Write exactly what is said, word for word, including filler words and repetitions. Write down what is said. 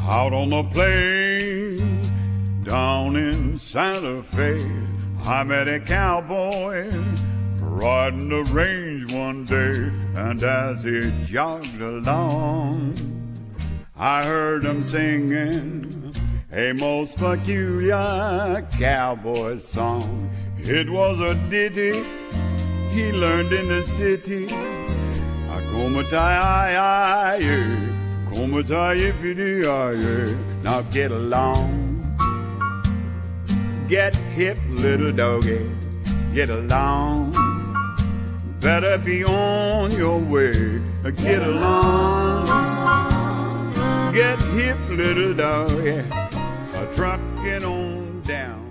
Out on the plains, down in Santa Fe, I met a cowboy riding the range one day, and as he jogged along, I heard him singing a most peculiar cowboy song. It was a ditty he learned in the city. Akumataya, kumataya pidiyaya. Now get along. Get hip, little doggy, get along. Better be on your way. Get along. Get hip, little doggy, a truckin' on down.